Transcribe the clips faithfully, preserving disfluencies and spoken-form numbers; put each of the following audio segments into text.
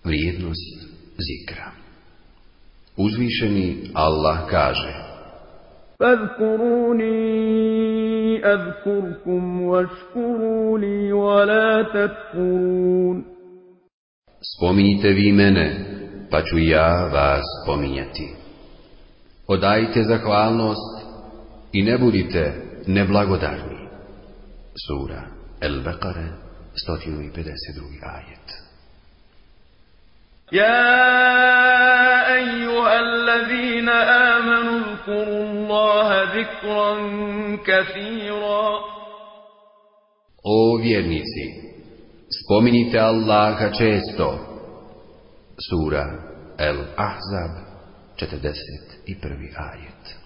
Vrijednost zikra. Uzvišeni Allah kaže: فَاذْكُرُونِي أَذْكُرْكُمْ وَاشْكُرُوا لِي وَلَا تَكْفُرُونَ. Spominjite vi mene, pa ću ja vas spominjati. Odajte zahvalnost i ne budite neblagodarni. Sura El-Bekare, sto pedeset drugi ajet. يا أيها الذين آمنوا اذكروا الله ذكرا كثيرا. O vjernici, spominjite Allaha često. Sura El-Ahzab, četrdeset prvi ajet.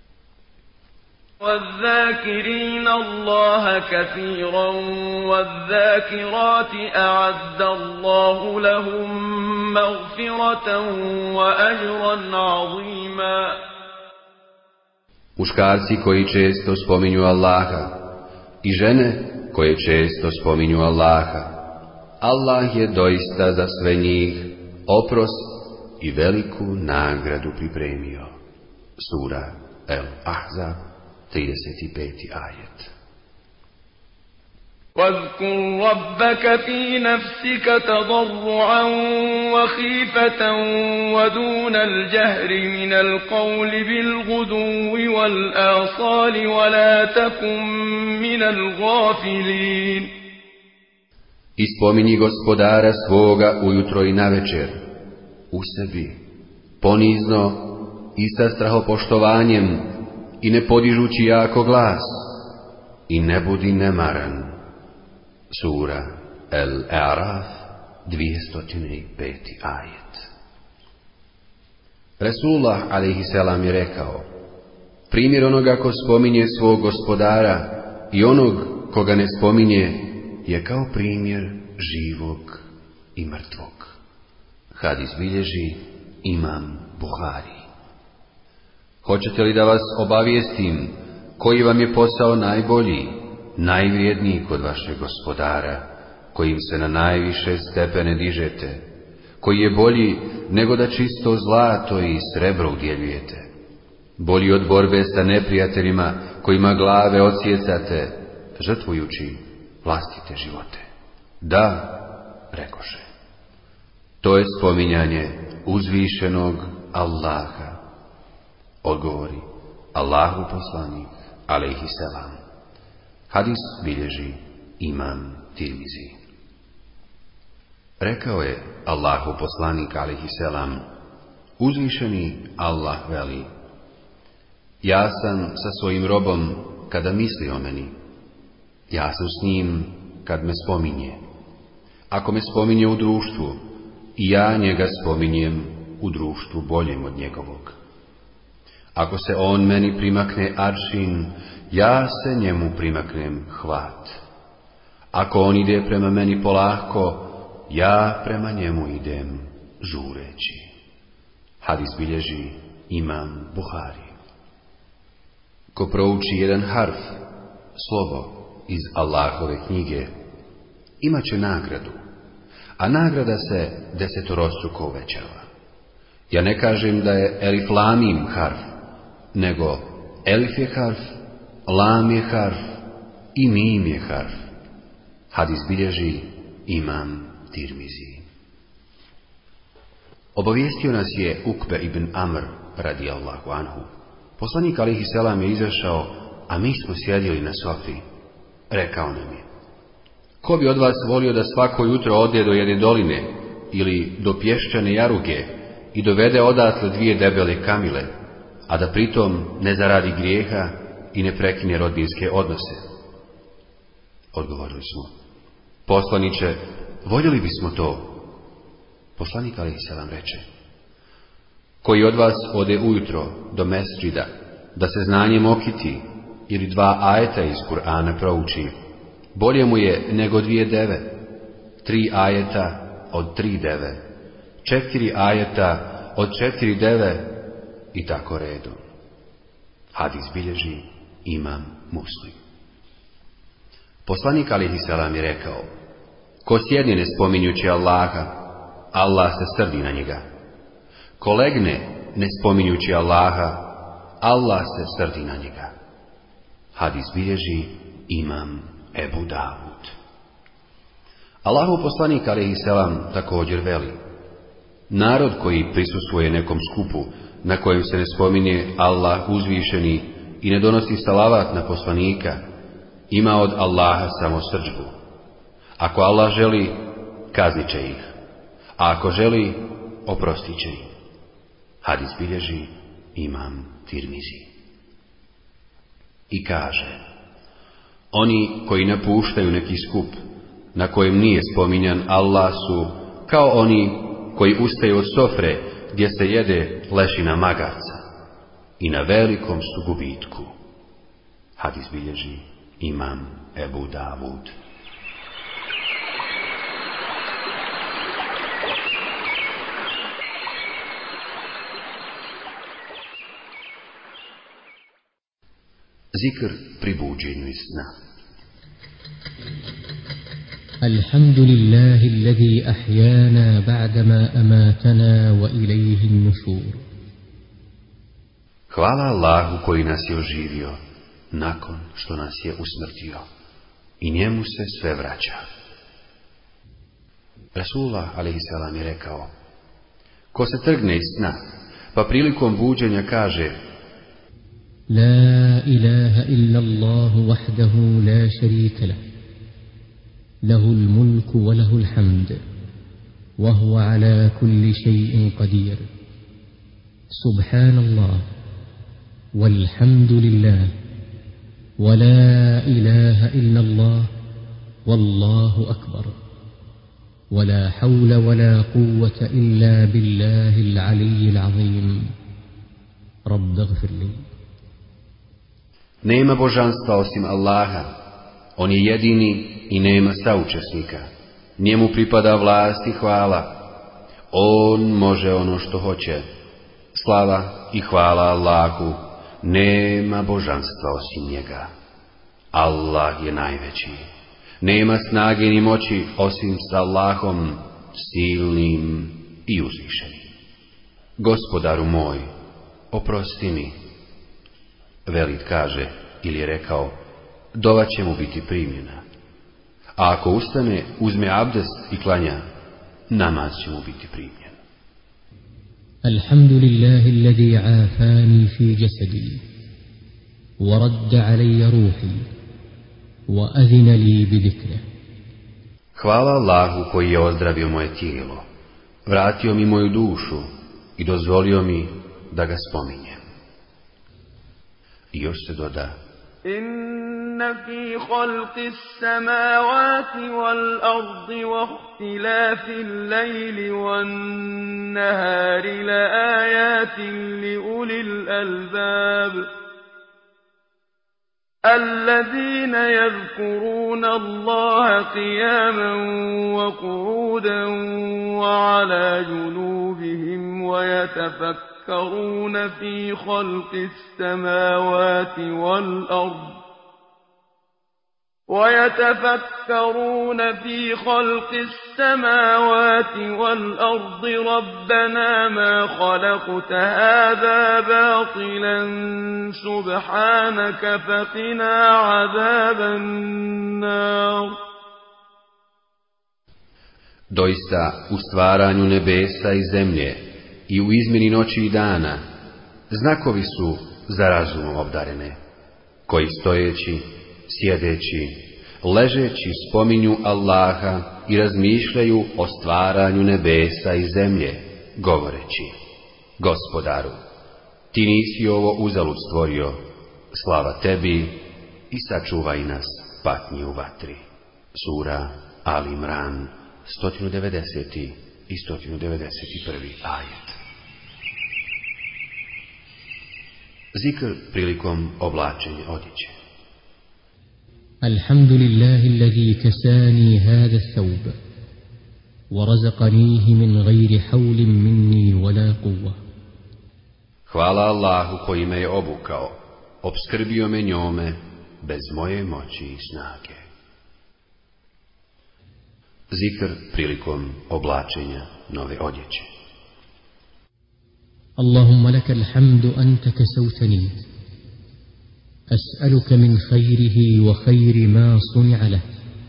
وَالذَّاكِرِينَ اللَّهَ كَثِيرًا وَالذَّاكِرَاتِ أَعَدَّ اللَّهُ لَهُم مَّغْفِرَةً وَأَجْرًا عَظِيمًا. Muškarci koji često spominju Allaha i žene koje često spominju Allaha, Allah je doista za sve njih oprost i veliku nagradu pripremio. Sura El-Ahzab, trideset peti ajet. واذكر ربك في نفسك تضرعا وخيفة ودون الجهر من القول بالغدو والآصال ولا تكن من الغافلين. I spominji gospodara svoga ujutro i navečer, u sebi, ponizno i sa strahopoštovanjem, i ne podižući jako glas, i ne budi nemaran. Sura El-A'raf, dvjesto peti ajet. Resulullah alejhiselam je rekao: primjer onoga ko spominje svog gospodara i onog koga ne spominje je kao primjer živog i mrtvog. Hadis bilježi imam Buhari. Hoćete li da vas obavijestim koji vam je posao najbolji, najvrijedniji kod vašeg gospodara, kojim se na najviše stepene dižete, koji je bolji nego da čisto zlato i srebro udjeljujete, bolji od borbe sa neprijateljima kojima glave odsjecate, žrtvujući vlastite živote? Da, rekoše, to je spominjanje uzvišenog Allaha. Odgovori Allahu poslanik alejhiselam. Hadis bilježi imam Tirmizi. Rekao je Allahu poslanik alejhiselam: uzvišeni Allah veli: ja sam sa svojim robom kada misli o meni, ja sam s njim kad me spominje. Ako me spominje u društvu, i ja njega spominjem u društvu boljem od njegovog. Ako se on meni primakne aršin, ja se njemu primaknem hvat. Ako on ide prema meni polako, ja prema njemu idem žureći. Hadis bilježi imam Buhari. Ko prouči jedan harf, slovo iz Allahove knjige, imat će nagradu, a nagrada se desetorostruko uvećava. Ja ne kažem da je elif lamim harf, nego elif je harf, lam je harf i mim je harf. Hadis bilježi imam Tirmizi. Obavijestio nas je Ukbe ibn Amr radijallahu anhu. Poslanik alejhiselam je izašao, a mi smo sjedili na sofi. Rekao nam je: ko bi od vas volio da svako jutro ode do jedne doline ili do pješčane jaruge i dovede odatle dvije debele kamile, a da pritom ne zaradi grijeha i ne prekine rodbinske odnose? Odgovorili smo: poslaniče, voljeli bismo to. Poslanik alejhiselam reče: koji od vas ode ujutro do mesdžida da se znanjem okiti ili dva ajeta iz Kur'ana prouči, bolje mu je nego dvije deve, tri ajeta od tri deve, četiri ajeta od četiri deve i tako redom. Hadis bilježi imam Muslim. Poslanik alejhiselam je rekao: ko sjedne ne spominjući Allaha, Allah se srdi na njega. Ko legne, ne spominjući Allaha, Allah se srdi na njega. Hadis bilježi imam Ebu Davud. Allahov poslanik alejhi selam također veli: narod koji prisustvuje nekom skupu na kojem se ne spominje Allah uzvišeni i ne donosi salavat na poslanika, ima od Allaha samo srdžbu. Ako Allah želi, kaznit će ih, a ako želi, oprostit će im. Hadis bilježi imam Tirmizi. I kaže: oni koji napuštaju neki skup na kojem nije spominjan Allah su kao oni koji ustaju od sofre gdje se jede lešina magarca i na velikom su gubitku. Hadis bilježi imam Ebu Davud. Zikr pri buđenju iz sna. Alhamdulillahi alladhi ahyana ba'dama amatana wa ilayhi an-nushur. Hvala Allahu koji nas je oživio nakon što nas je usmrtio i njemu se sve vraća. Rasulullah alejhi selam je rekao: ko se trgne iz sna, pa prilikom buđenja kaže: La ilaha illa Allahu wahdahu la sharika lah, lahul mulku wa lahul hamd, wa huwa ala kulli shay'in qadir. Subhanallah, walhamdulillah, wa la ilaha illa Allah, wallahu akbar, wa la hawla wa la quwwata illa billahi al-aliyyil azim. Rabb ighfir li. Nema božanstva osim Allaha, on je jedini i nema saučesnika. Njemu pripada vlast i hvala. On može ono što hoće. Slava i hvala Allahu, nema božanstva osim njega. Allah je najveći. Nema snage ni moći osim s Allahom, silnim i uzvišenim. Gospodaru moj, oprosti mi. Velid kaže, ili je rekao, dova će mu biti primljena. A ako ustane, uzme abdest i klanja, namaz će mu biti primljen. Alhamdulillahi alladhi afani fi jasadi, wa radda alayya ruhi, wa adhina li bi dhikrih. Hvala Allahu koji je ozdravio moje tijelo, vratio mi moju dušu i dozvolio mi da ga spominjem. I još se doda: Inna fi khalqis samawati wal ardi wa ihtilafil layli wan nahari la ayatin li ulil albab الذين يذكرون الله قياما وقعودا وعلى جنوبهم ويتفكرون في خلق السماوات والأرض ويتفكرون في خلق السماوات والأرض ربنا ما خلقت هذا باطلا سبحانك فقنا عذاب النار. Doista u stvaranju nebesa i zemlje i u izmjeni noći i dana znakovi su za razumom obdarene, koji stojeći, sjedeći, ležeći spominju Allaha i razmišljaju o stvaranju nebesa i zemlje, govoreći: Gospodaru, ti nisi ovo uzalud stvorio, slava tebi i sačuvaj nas patnji u vatri. Sura Ali Imran, sto devedeseti i sto devedeset prvi ajet. Zikr prilikom oblačenja odjeće. الحمد لله الذي كساني هذا الثوب ورزقنيه من غير حول مني ولا قوة. Hvala Allahu koji me je obukao, opskrbio me njome bez moje moći i snage. Zikr prilikom oblačenja nove odjeće. اللهم لك الحمد أنت كسوتني أسألك من خيره وخير ما صنع له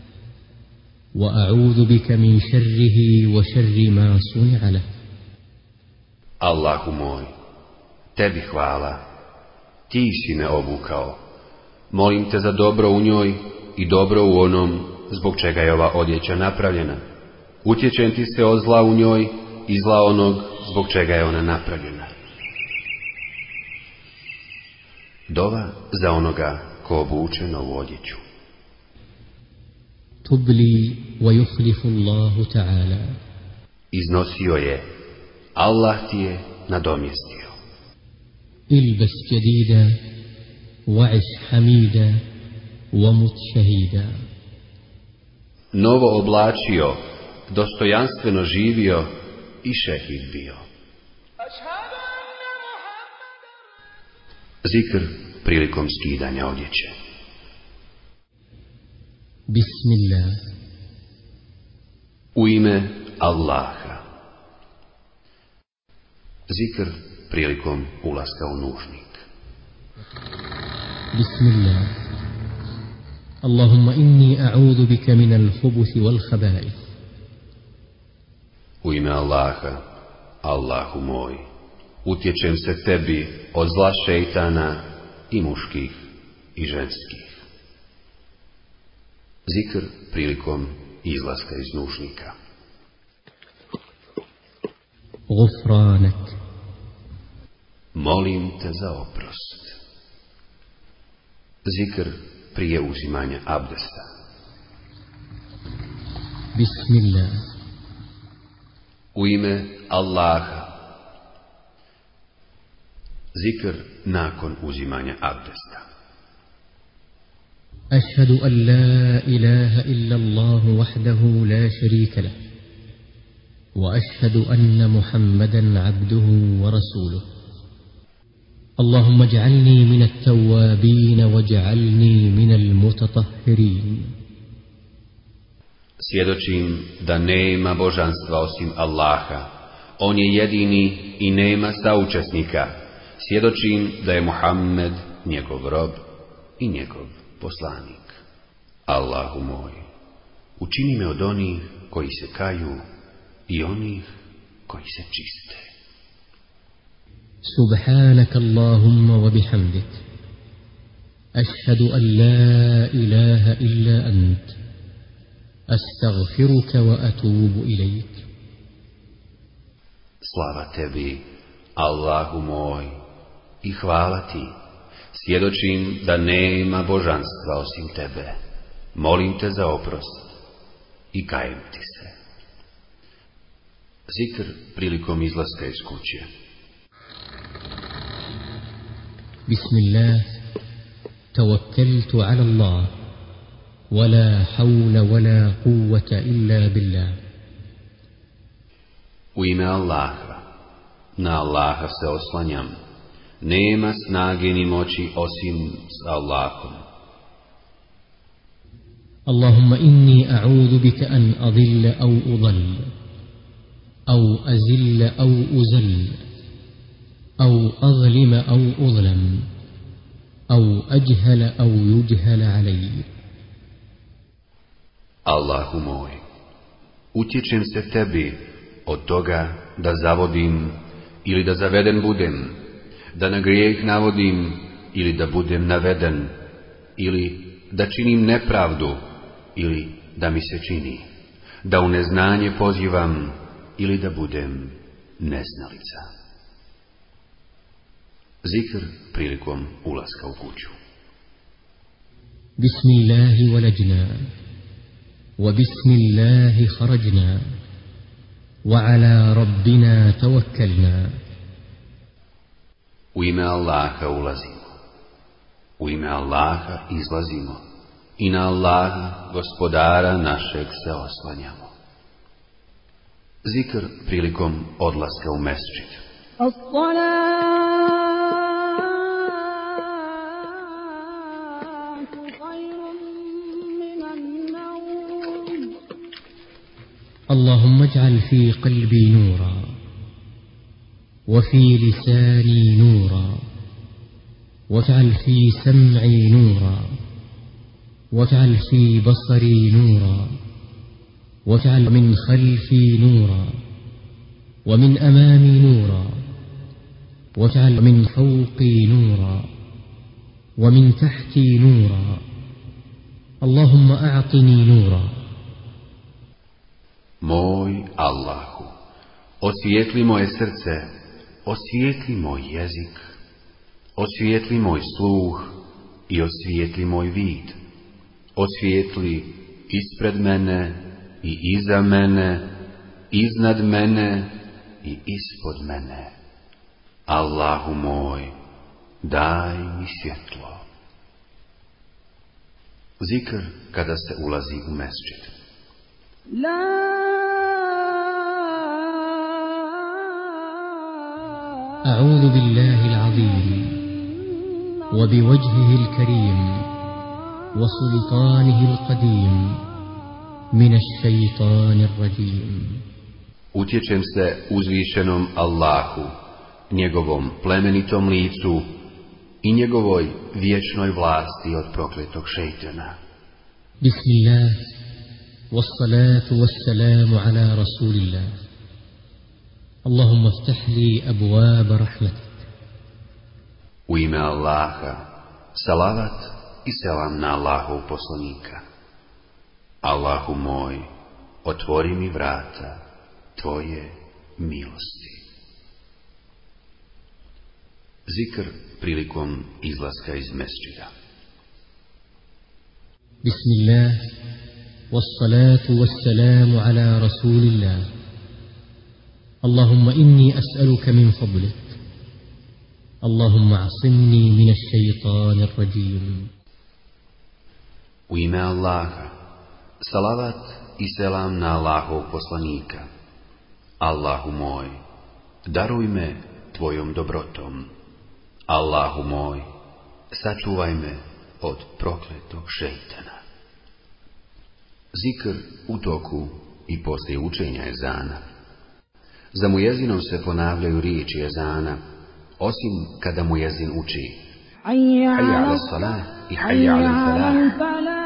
وأعوذ بك من شره وشر ما صنع له. Allahu moj, tebi hvala, ti si me obukao. Molim te za dobro u njoj i dobro u onom zbog čega je ova odjeća napravljena. Utječem ti se od zla u njoj i zla onog zbog čega je ona napravljena. Dova za onoga ko obuče novu odjeću. تبلي ويخلف الله تعالى. Iznosio je, Allah ti je nadomjestio. البس جديدا وعش حميدا ومت شهيدا. Novo oblačio, dostojanstveno živio i šehid bio. Zikr prilikom skidanja odjeće. Bismillah. U ime Allaha. Zikr prilikom ulaska u nužnik. Bismillah. Allahumma inni a'udhu bika min al-khubuthi wal-khaba'ith. U ime Allaha, Allahu moj, utječem se tebi od zla šejtana i muških i ženskih. Zikr prilikom izlaska iz nužnika. Gufranak. Molim te za oprost. Zikr prije uzimanja abdesta. Bismillah. U ime Allaha. Zikr nakon uzimanja abdesta. أشهد أن لا إله إلا الله وحده لا شريك له وأشهد أن محمدا عبده ورسوله اللهم اجعلني من التوابين واجعلني من المتطهرين. Svjedočim da nema božanstva osim Allaha. On je jedini i nema saučesnika. Svjedočim da je Muhammed njegov rob i njegov poslanik. Allahu moj, učini me od onih koji se kaju i onih koji se čiste. Subhanak Allahumma wa bihamdik. Ashhadu an la ilaha illa ant. Astaghfiruka wa atubu ilaik. Slava tebi, Allahu moj, i hvala ti. Svjedočim da nema božanstva osim tebe. Molim te za oprost i kajem ti se. Zikr prilikom izlaska iz kuće. Bismillah, tawakkaltu ala Allah, wala hawla wala quwwata illa billah. U ime Allaha, na Allaha se oslanjam. Nema snage ni moći osim s Allahom. Allahumma inni a'udhu bika an adilla aw udall, aw azilla aw uzall, aw azlima aw uzlam, aw ajhala aw yujhala alay. Allahu moj, utječem se tebi od toga da zavodim ili da zaveden budem, da na grijeh navodim ili da budem naveden, ili da činim nepravdu ili da mi se čini, da u neznanje pozivam ili da budem neznalica. Zikr prilikom ulaska u kuću. Bismillahi walajna, wa bismillahi kharajna, wa ala rabbina tawakkalna. U ime Allaha ulazimo, u ime Allaha izlazimo i na Allaha, gospodara našeg, se oslanjamo. Zikr prilikom odlaska u mesdžid. اللهم اجعل في قلبي نورا وفي لساني نورا واجعل في سمعي نورا واجعل في بصري نورا واجعل من خلفي نورا ومن أمامي نورا واجعل من فوقي نورا ومن تحتي نورا اللهم أعطني نورا. Moj Allahu, osvijetli moje srce, osvijetli moj jezik, osvijetli moj sluh i osvijetli moj vid, osvijetli ispred mene i iza mene, iznad mene i ispod mene. Allahu moj, daj mi svjetlo. Zikr kada se ulazi u mesdžid. أعوذ بالله العظيم وبوجهه الكريم وسلطانه القديم من الشيطان الرجيم. Utječem se uzvišenom Allahu, njegovom plemenitom licu i njegovoj vječnoj vlasti od prokletog šejtana. Bismillah, wassalatu wassalamu ala rasulillah. Allahumma iftah li abwab rahmatik. U ime Allaha, salavat i selam na Allahov poslanika. Allahu moj, otvori mi vrata tvoje milosti. Zikr prilikom izlaska iz mesdžida. Bismillah, wassalatu wassalamu ala rasulillah. Allahumma inni as'aluka min fadlik. Allahumma asimni min ash-shaytanir rajim. U ime Allaha, salavat i selam na Allahov poslanika. Allahu moj, daruj me tvojom dobrotom. Allahu moj, sačuvaj me od prokletog šejtana. Zikr u toku i poslije učenja ezana. Za mujezinom se ponavljaju riječi ezana, osim kada mujezin uči hayya ala salah i hayya ala falah.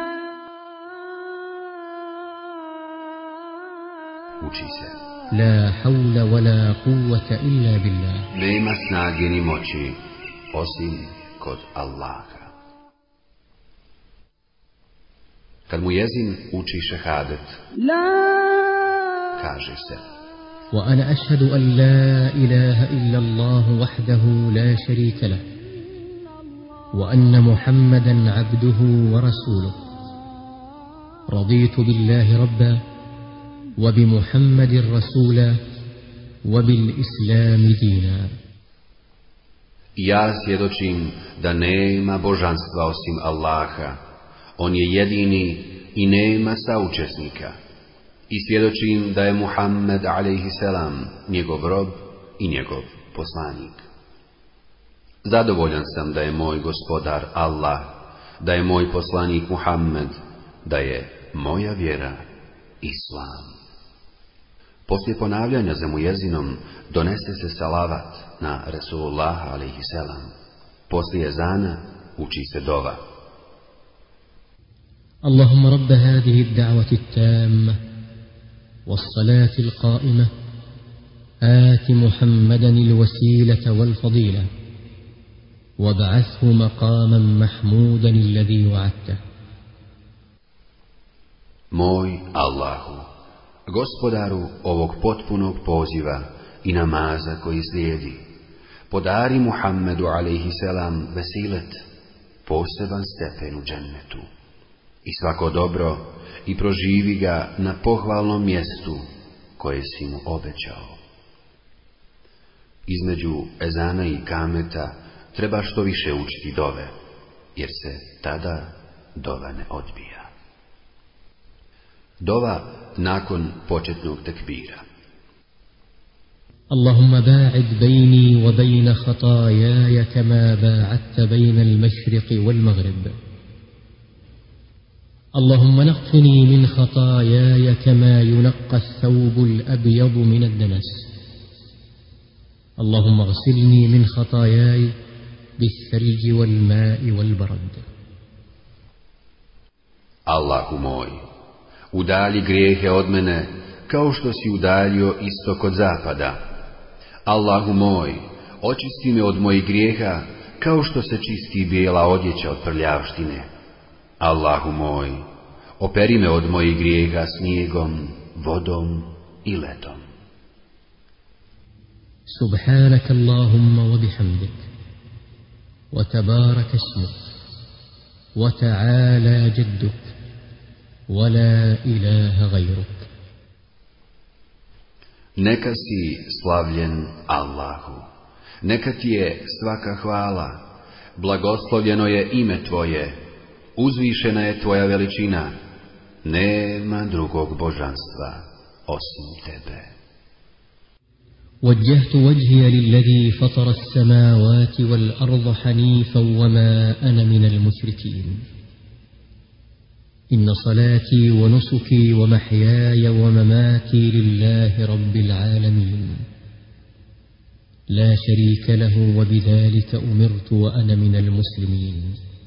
Uči se la hawla wa la quwwata illa billah. Nema snage ni moći osim kod Allaha. Kad mujezin uči šehadet, kaže se وأنا أشهد أن لا إله إلا الله وحده لا شريك له وأن محمدا عبده ورسوله رضيت بالله ربا وبمحمد رسولا وبالإسلام دينا. Ja svjedočim da nema božanstva osim Allaha, on je jedini i nema saučesnika. I svjedočim da je Muhammed alejhi selam njegov rob i njegov poslanik. Zadovoljan sam da je moj gospodar Allah, da je moj poslanik Muhammed, da je moja vjera Islam. Poslije ponavljanja za mujezinom donese se salavat na Resulullaha alejhi selam. Poslije ezana uči se dova. Allahumma rabba hadihi ad-da'wati at-tamma was-salati al-qa'imah آت محمدا الوسيلة والفضيلة وابعثه مقاما محمودا الذي وعدته. Moj Allahu, gospodaru ovog potpunog poziva i namaza koji slijedi, podari Muhammedu alejhi selam vesilet, poseban stepen u džennetu i svako dobro i proživi ga na pohvalnom mjestu koje si mu obećao. Između ezana i kameta treba što više učiti dove, jer se tada dova ne odbija. Dova nakon početnog tekbira. Allahumma ba'id bejni wa bejna khatajaja kama ba'adta bejna al-mašriqi wal-maghrib. اللهم نقني من خطاياي كما ينقى الثوب الأبيض من الدنس. اللهم اغسلني من خطاياي بالثلج والماء والبرد. Allahu moj, udalji grijehe od mene kao što si udaljio istok od zapada. Allahu moj, očisti me od mojih grijeha kao što se čisti bijela odjeća od prljavštine. Allahu moj, operi me od mojih grijeha snijegom, vodom i ledom. Subhanaka Allahumma wa bihamdik, wa tabaraka ismuk, wa ta'ala jadduk, wa la ilaha gajruk. Neka si slavljen Allahu, neka ti je svaka hvala, blagoslovljeno je ime tvoje, uzvišena je tvoja veličina, nema drugog božanstva osim tebe. وجهت وجهي للذي فطر السماوات والأرض حنيفا وما أنا من المشركين. إن صلاتي ونسكي ومحياي ومماتي لله رب العالمين لا شريك له وبذلك أمرت وأنا من المسلمين.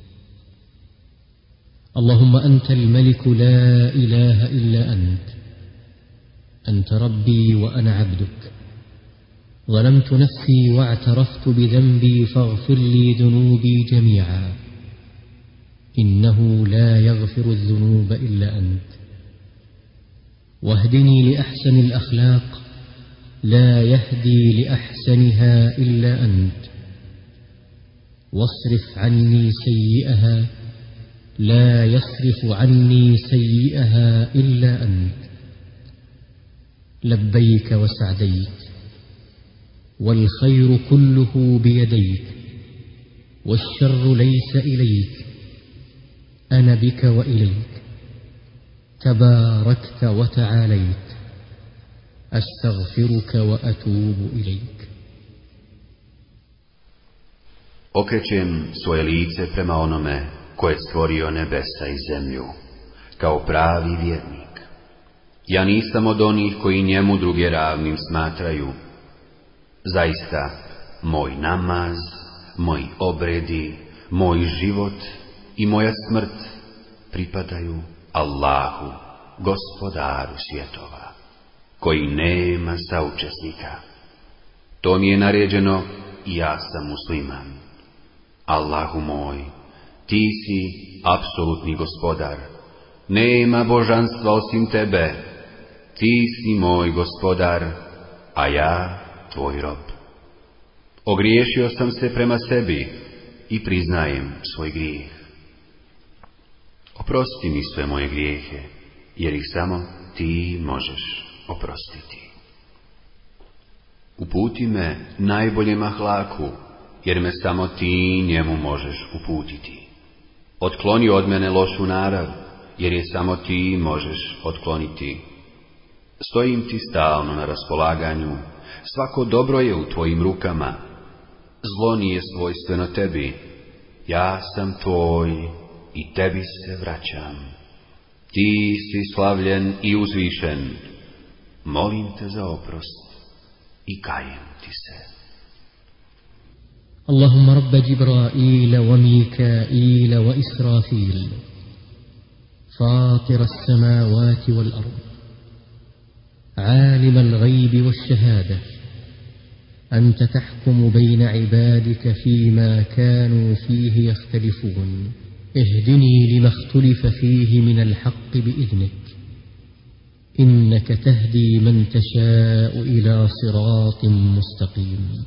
اللهم أنت الملك لا إله إلا أنت، أنت ربي وأنا عبدك، ظلمت نفسي واعترفت بذنبي فاغفر لي ذنوبي جميعا، إنه لا يغفر الذنوب إلا أنت، واهدني لأحسن الأخلاق لا يهدي لأحسنها إلا أنت، واصرف عني سيئها لا يصرف عني سيئها إلا أنت. لبيك وسعديك، والخير كله بيديك، والشر ليس إليك، أنا بك وإليك، تباركت وتعاليت، أستغفرك وأتوب إليك. Okrećem svoje lice prema onome ko je stvorio nebesa i zemlju, kao pravi vjernik. Ja nisam od onih koji njemu druge ravnim smatraju. Zaista, moj namaz, moji obredi, moj život i moja smrt pripadaju Allahu, gospodaru svjetova, koji nema saučesnika. To mi je naređeno i ja sam musliman. Allahu moj, ti si apsolutni gospodar, nema božanstva osim tebe, ti si moj gospodar, a ja tvoj rob. Ogriješio sam se prema sebi i priznajem svoj grijeh. Oprosti mi sve moje grijehe, jer ih samo ti možeš oprostiti. Uputi me najboljem ahlaku, jer me samo ti njemu možeš uputiti. Otkloni od mene lošu narav, jer je samo ti možeš otkloniti. Stojim ti stalno na raspolaganju, svako dobro je u tvojim rukama, zlo nije svojstveno tebi, ja sam tvoj i tebi se vraćam. Ti si slavljen i uzvišen, molim te za oprost i kajem ti se. اللهم رب جبرائيل وميكائيل وإسرافيل فاطر السماوات والأرض عالم الغيب والشهادة أنت تحكم بين عبادك فيما كانوا فيه يختلفون اهدني لما اختلف فيه من الحق بإذنك إنك تهدي من تشاء إلى صراط مستقيم.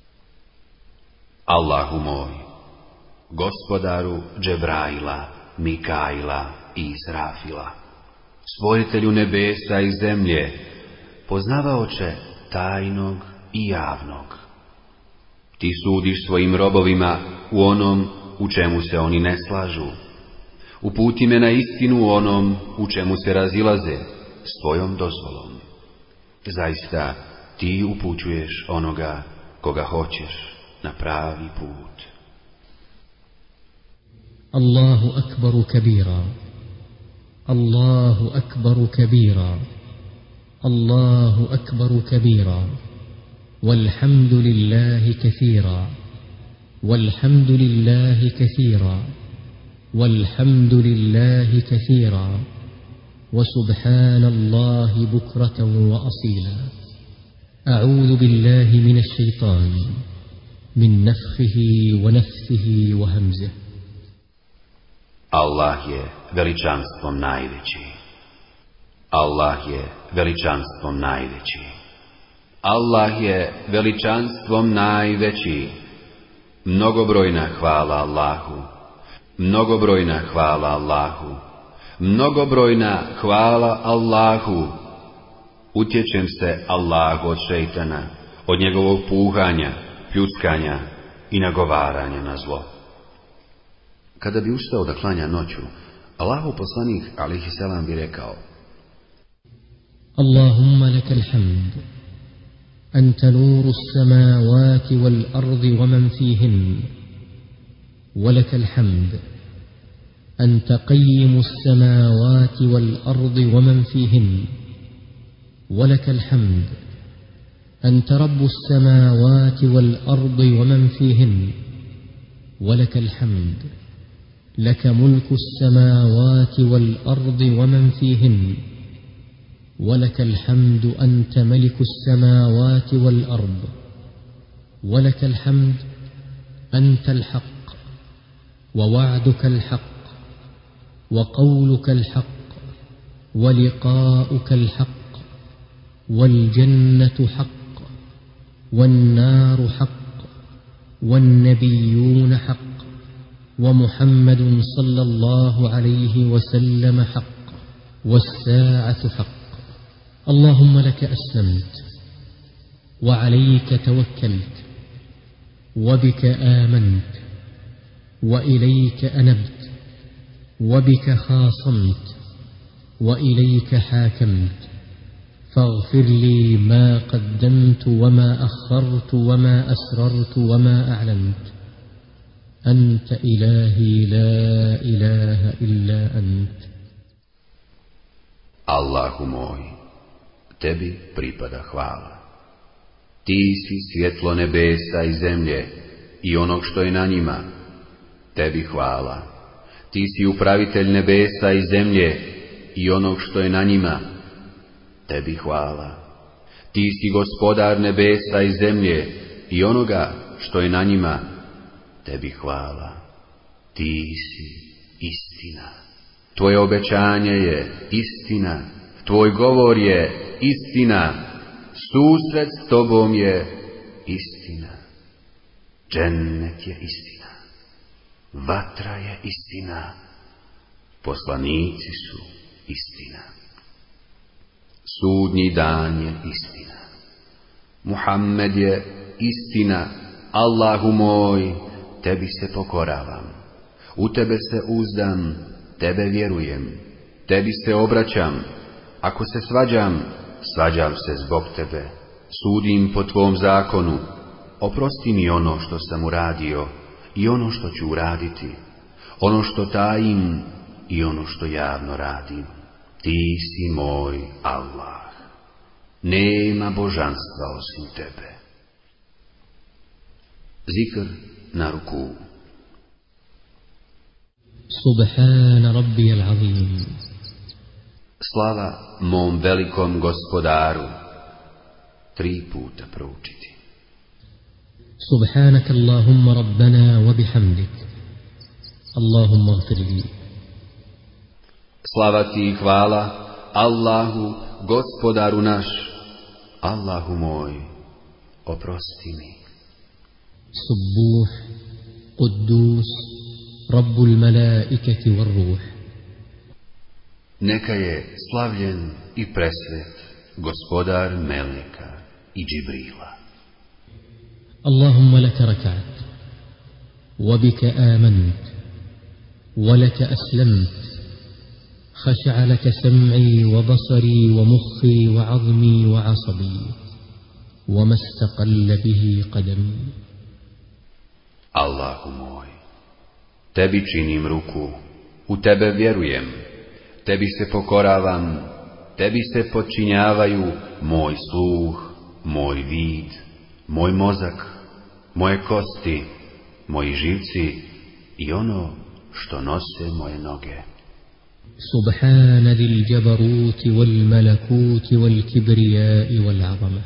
Allahu moj, gospodaru Džebraila, Mikaila i Israfila, stvoritelju nebesa i zemlje, poznavaoče tajnog i javnog. Ti sudiš svojim robovima u onom u čemu se oni ne slažu. Uputi me na istinu u onom u čemu se razilaze s tvojom dozvolom. Zaista ti upućuješ onoga koga hoćeš na pravi put. Allahu akbaru kabira, الله أكبر كبيرا الله أكبر كبيرا والحمد لله كثيرا والحمد لله كثيرا والحمد لله كثيرا وسبحان الله بكرة وأصيلا. أعوذ بالله من الشيطان من نفخه ونفثه وهمزه. Allah je veličanstvom najveći. Allah je veličanstvom najveći. Allah je veličanstvom najveći. Mnogobrojna hvala Allahu. Mnogobrojna hvala Allahu. Mnogobrojna hvala Allahu. Utječem se Allahu od šejtana, od njegovog puhanja, pljuskanja i nagovaranja na zlo. Kada bi ustao da klanja noću, Allahov poslanik alejhi selam bi rekao: Allahumma lakal hamd, anta nuru as-samawati wal ardi wa man fihin, wa lakal hamd, anta qayyimu as-samawati wal ardi wa man fihin, wa lakal hamd, anta rabbu as-samawati wal ardi wa man fihin, wa lakal hamd. لك ملك السماوات والأرض ومن فيهن ولك الحمد أنت ملك السماوات والأرض ولك الحمد أنت الحق ووعدك الحق وقولك الحق ولقاؤك الحق والجنة حق والنار حق والنبيون حق ومحمد صلى الله عليه وسلم حق والساعة حق. اللهم لك أسلمت وعليك توكلت وبك آمنت وإليك أنبت وبك خاصمت وإليك حاكمت فاغفر لي ما قدمت وما أخرت وما أسررت وما أعلنت أنت إلهي لا إله إلا أنت. Allahu moj, tebi pripada hvala. Ti si svjetlo nebesa i zemlje i onog što je na njima. Tebi hvala. Ti si upravitelj nebesa i zemlje i onog što je na njima. Tebi hvala. Ti si gospodar nebesa i zemlje i onoga što je na njima. Tebi hvala. Ti si istina. Tvoje obećanje je istina. Tvoj govor je istina. Susret s tobom je istina. Džennet je istina. Vatra je istina. Poslanici su istina. Sudnji dan je istina. Muhammed je istina. Allahu moj, tebi se pokoravam, u tebe se uzdam, tebe vjerujem, tebi se obraćam, ako se svađam, svađam se zbog tebe, sudim po tvom zakonu, oprosti mi ono što sam uradio i ono što ću uraditi, ono što tajim i ono što javno radim. Ti si moj Allah, nema božanstva osim tebe. Zikr na ruku. Subhana rabbiyal azim. Slava mom velikom gospodaru. Tri puta proučiti. Subhanaka Allahumma rabbana wa bihamdik. Allahumma ighfir li. Slava ti i hvala Allahu, gospodaru naš. Allahu moj, oprosti mi. Subbuh, Quddus, Rabbul malaikati war ruh. Neka je slavljen i presvet gospodar meleka i Džibrila. Allahumma laka raka'at, wa bika amant, wa laka aslamt, khasha'a laka sam'i wa basari wa mukhi wa 'azmi wa 'asabi, wa ma istaqalla bihi qadami. Allahu moj, tebi činim ruku, u tebe vjerujem, tebi se pokoravam, tebi se podčinjavaju moj sluh, moj vid, moj mozak, moje kosti, moji živci i ono što nose moje noge. Subhana zil jabaruti wal malakuti wal kibriyai wal azama.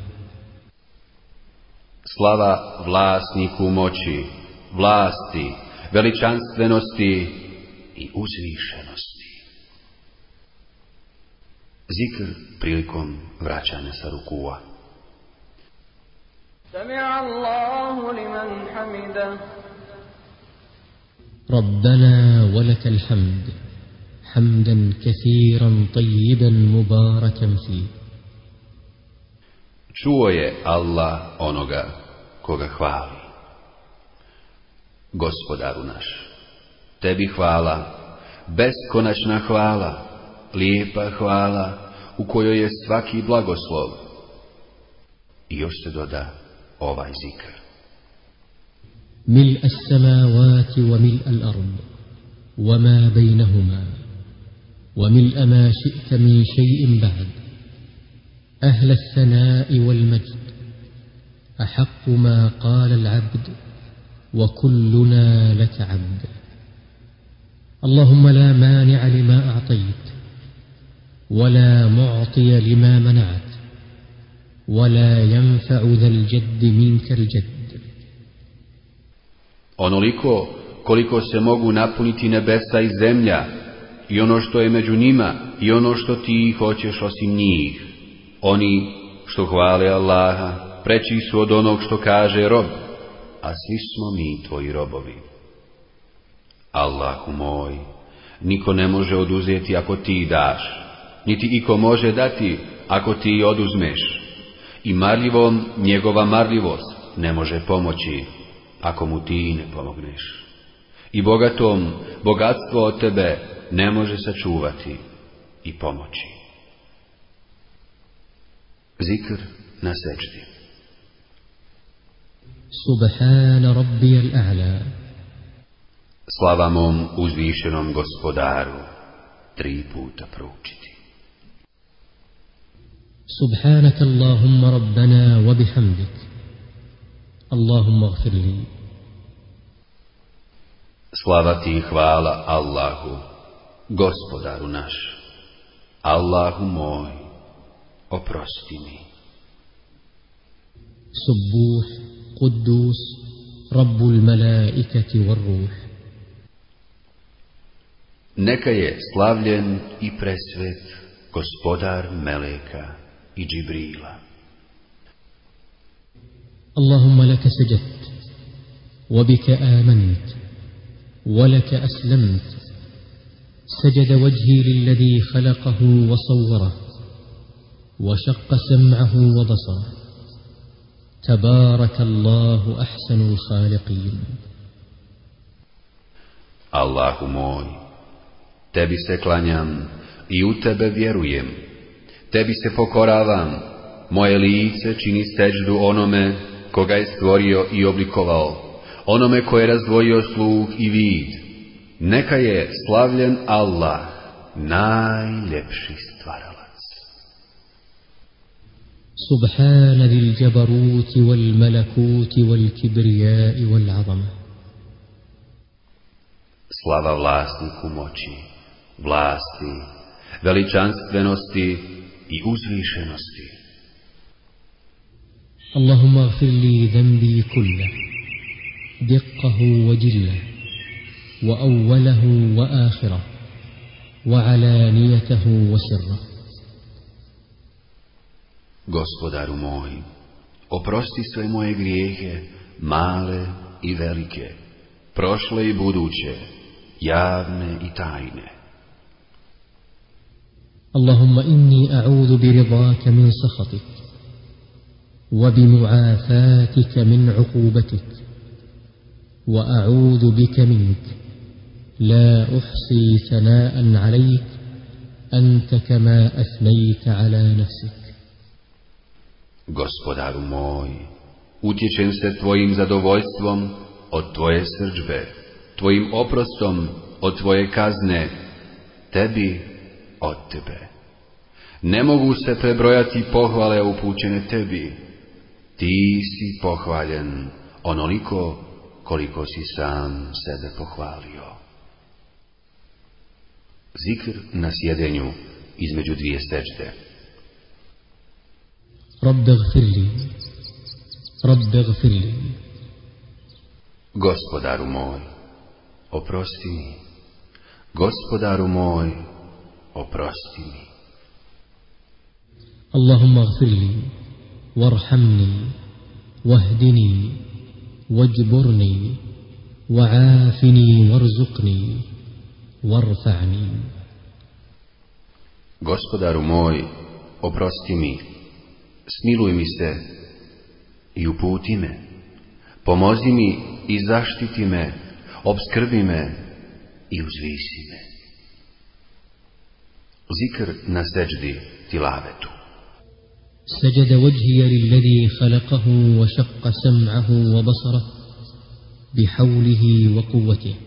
Slava vlasniku moći, vlasti, veličanstvenosti i uzvišenosti. Zikr prilikom vraćanja sa rukua. Sami'a Allahu liman hamida. Rabbana walakal hamd, hamdan kathiran tayyiban mubarakan fi. Čuo je Allah onoga koga hvali. Gospodaru naš, tebi hvala, beskonačna hvala, lijepa hvala, u kojoj je svaki blagoslov. I još se doda ovaj zikr. Mil as-samawati wa mil al-ard, wa ma bejnahuma, wa mil ma ši'ta min še'in ba'd. أهل الثناء والمجد أحق ما قال العبد وكلنا لك عبد. اللهم لا مانع لما أعطيت ولا معطي لما منعت ولا ينفع ذا الجد منك الجد. Onoliko koliko se mogu napuniti nebesa i zemlja i ono što je među njima i ono što ti hoćeš osim njih. Oni što hvale Allaha preći su od onog što kaže rob, a svi smo mi tvoji robovi. Allahu moj, niko ne može oduzeti ako ti daš, niti iko može dati ako ti oduzmeš. I marljivom njegova marljivost ne može pomoći ako mu ti ne pomogneš. I bogatom bogatstvo od tebe ne može sačuvati i pomoći. Zikr na sećdi. Subhana rabbiyal a'la. Slava mom uzvišenom gospodaru, tri puta proučiti. Subhanaka Allahumma rabbana wa bihamdik. Allahumma gfir li. Slava ti i hvala Allahu, gospodaru naš, Allahu moj, oprosti mi. Subbuh, Quddus, Rabbul malaikati war ruh. Neka je slavljen i presvet gospodar meleka i Džibrila. Allahumma laka sajadt, wa bika amant, wa laka aslamt. سجد وجهي للذي خلقه وصوره وشق سمعه وبصره. تبارك الله أحسن الخالقين. Allahu moj, tebi se klanjam i u tebe vjerujem. Tebi se pokoravam, moje lice čini sećdu onome koga je stvorio i oblikovao, onome ko je razdvojio sluh i vid. Neka je slavljen Allah, najljepši stvaralac. Subhana zil jabaruti wal malakuti wal kibriyai wal azama. Slava vlasniku moći, vlasti, veličanstvenosti i uzvišenosti. Allahumma gfir li dhanbi kullah, diqqahu wa jillah, wa awwalahu wa akhirah, wa alaniyatahu wa sirrah. Gospodaru moj, oprosti sve moje grijehe, male i velike, prošle i buduće, javne i tajne. Allahumma inni a'udhu bi ridaka min sakhatik, wa bi mu'afatika min uqubatik, wa a'udhu bika mink, la uhsi thana'an alayk, anta kama athnayta ala nafsik. Gospodaru moj, utječem se tvojim zadovoljstvom od tvoje srdžbe, tvojim oprostom od tvoje kazne, tebi od tebe. Ne mogu se prebrojati pohvale upućene tebi. Ti si pohvaljen onoliko koliko si sam sebe pohvalio. Zikr na sjedenju između dvije sećde. Rabbi gfirli, Rabbi gfirli. Gospodaru moj, oprosti mi. Gospodaru moj, oprosti mi. Allahumma gfirli, warhamni, wahdini, wajburni, wa'afini, warzuqni, warfa'ni. Gospodaru moj, oprosti mi, smiluj mi se i uputi me, pomozi mi i zaštiti me, obskrbi me i uzvisi me. Zikr na seđdi tilavetu. سجد وجهي للذي خلقه وشق سمعه وبصره بحوله وقوته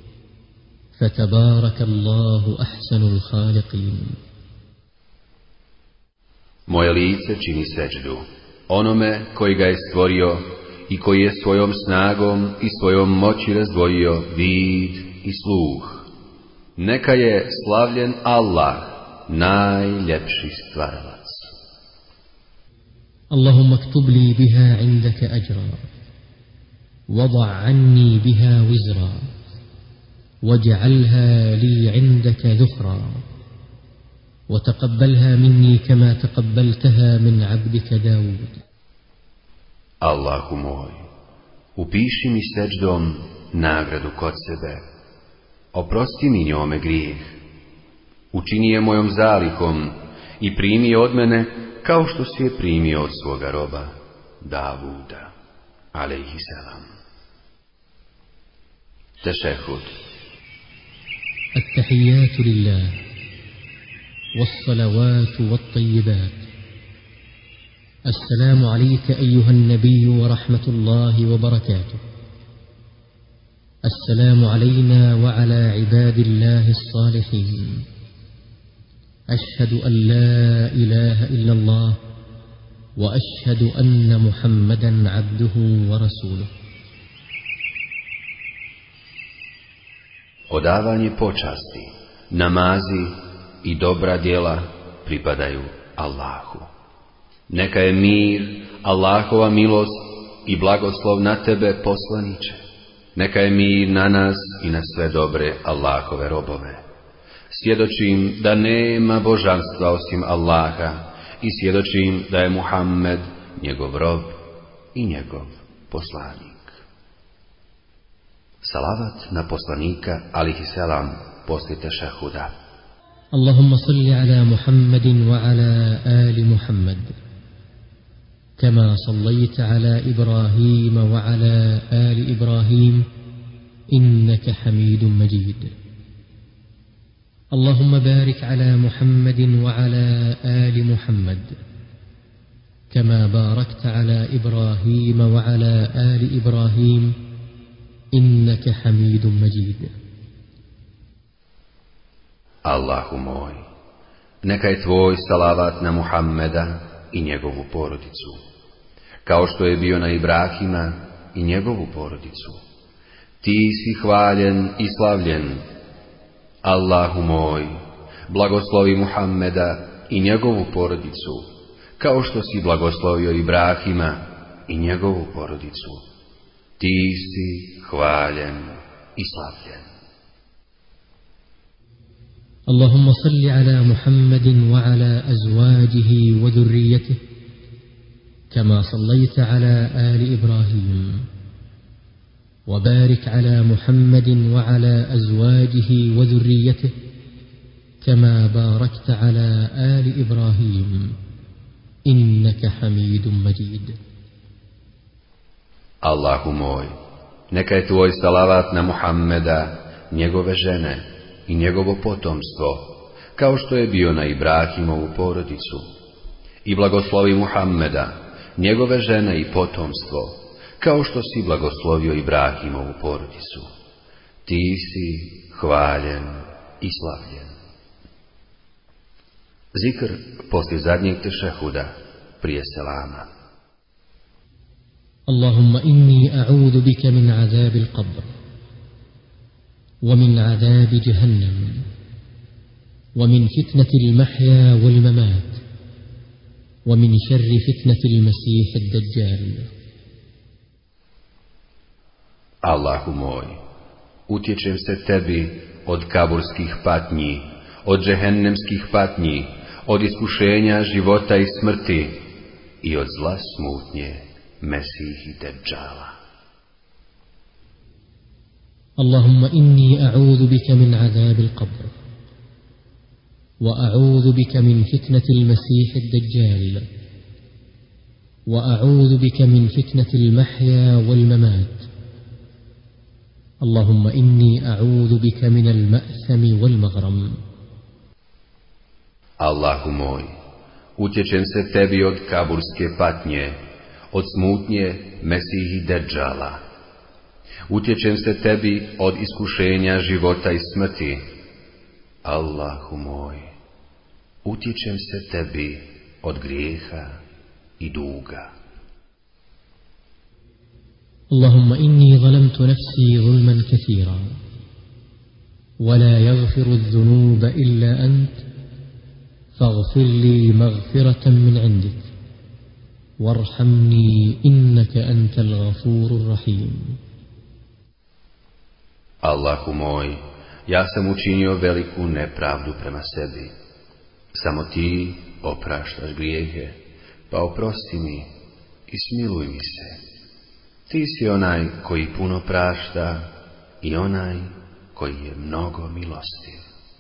فتبارك الله أحسن الخالقين. Moje lice čini seđdu onome koji ga je stvorio i koji je svojom snagom i svojom moći razdvojio vid i sluh. Neka je slavljen Allah, najljepši stvaralac. اللهم اكتب لي بها عندك أجرا وضع عني بها وزرا واجعلها لي عندك ذخرا وتقبلها مني كما تقبلتها من عبدك داود. Allahu moj, upiši mi seđdom nagradu kod sebe, oprosti mi njome grijeh, učini je mojom zalihom i primi je od mene kao što si je primio od svoga roba Davuda, alejhi selam. Tešehud. التحيات لله والصلوات والطيبات. السلام عليك أيها النبي ورحمة الله وبركاته. السلام علينا وعلى عباد الله الصالحين. أشهد أن لا إله إلا الله وأشهد أن محمدا عبده ورسوله. Odavanje počasti, namazi i dobra djela pripadaju Allahu. Neka je mir, Allahova milost i blagoslov na tebe, poslaniče. Neka je mir na nas i na sve dobre Allahove robove. Svjedočim da nema božanstva osim Allaha i svjedočim da je Muhammed njegov rob i njegov poslanik. Salavat na poslanika alejhi selam poslije tešehuda. Allahumma salli ala Muhammedin wa ala ali Muhammed كما صليت على إبراهيم وعلى آل إبراهيم إنك حميد مجيد. اللهم بارك على محمد وعلى آل محمد كما باركت على إبراهيم وعلى آل إبراهيم إنك حميد مجيد. Allahu moj, neka je tvoj salavat na Muhammeda i njegovu porodicu, kao što je bio na Ibrahima i njegovu porodicu. Ti si hvaljen i slavljen. Allahu moj, blagoslovi Muhammeda i njegovu porodicu, kao što si blagoslovio Ibrahima i njegovu porodicu. Ti si hvaljen i slavljen. اللهم صل على محمد وعلى أزواجه وذريته كما صليت على آل إبراهيم وبارك على محمد وعلى أزواجه وذريته كما باركت على آل إبراهيم إنك حميد مجيد. Allahu moj, neka je tvoj salavat na Muhammeda, njegove žene i njegovo potomstvo, kao što je bio na Ibrahimovu porodicu. I blagoslovi Muhammeda, njegove žene i potomstvo, kao što si blagoslovio Ibrahimovu porodicu. Ti si hvaljen i slavljen. Zikr poslije zadnjeg tešehuda, prije selama. Allahumma inni a'udhu bika min azabi al-qabr, wa min azabi jahannam, wa min fitnati al-mahya wal-mamat, wa min sharri fitnati al-masih ad-dajjal. Allahu moj, utječem se tebi od kaburskih patnji, od džehennemskih patnji, od iskušenja života i smrti i od zla smutnje Mesihi Dejjala. Allahumma inni a'udhu bika min azabi al-qabr, wa a'udhu bika min fitnati al-masih ad-dajjal, wa a'udhu bika min fitnati al-mahya wal-mamat. اللهم إني أعوذ بك من المأثم والمغرم. Allahu moj, utječem se tebi od kaburske patnje, od smutnje Mesihi Dejjala. Utječem se tebi od iskušenja života i smrti. Allahu moj, utječem se tebi od grijeha i duga. اللهم إني ظلمت نفسي ظلما كثيرا ولا يغفر الذنوب إلا أنت فاغفر لي مغفرة من عندك وارحمني إنك أنت الغفور الرحيم. Allahu moj, ja sam učinio veliku nepravdu prema sebi. Samo ti opraštaš grijehe, pa oprosti mi i smiluj mi se. Ti si onaj koji puno prašta i onaj koji je mnogo milostiv.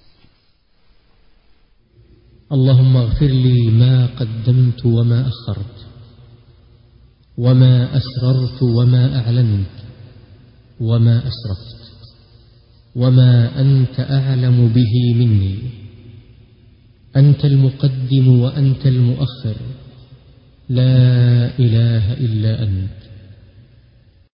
Allahumma gfir li ma qaddamtu wa ma akhartu, wa ma asrartu wa ma a'lantu, wa ma asraftu, wa ma anta a'lamu bihi minni. Anta al-muqaddim wa anta al-muakhir. La ilaha illa ant.